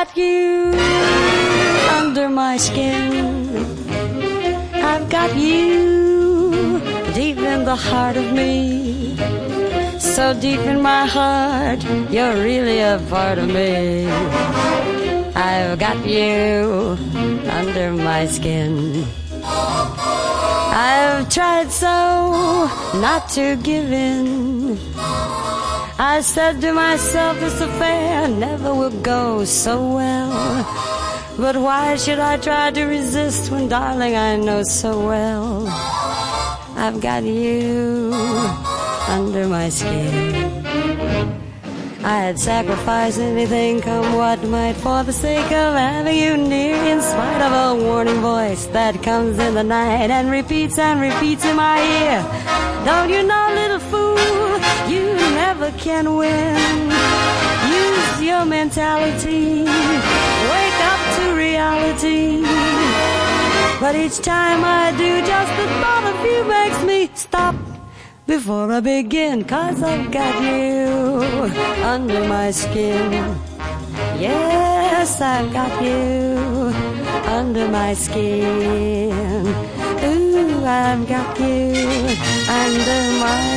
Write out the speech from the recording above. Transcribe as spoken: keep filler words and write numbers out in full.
got you under my skin. I've got you deep in the heart of me. So deep in my heart, you're really a part of me. I've got you under my skin. I've tried so not to give in. I said to myself, this affair never will go so well. But why should I try to resist when, darling, I know so well I've got you under my skin. I'd sacrifice anything, come what might, for the sake of having you near, in spite of a warning voice that comes in the night and repeats and repeats in my ear. Don't you know, little fool, you never can win. Use your mentality, wake up to reality. But each time I do, just the thought of you makes me stop before I begin. 'Cause I've got you under my skin. Yes, I've got you under my skin. Ooh, I've got you under my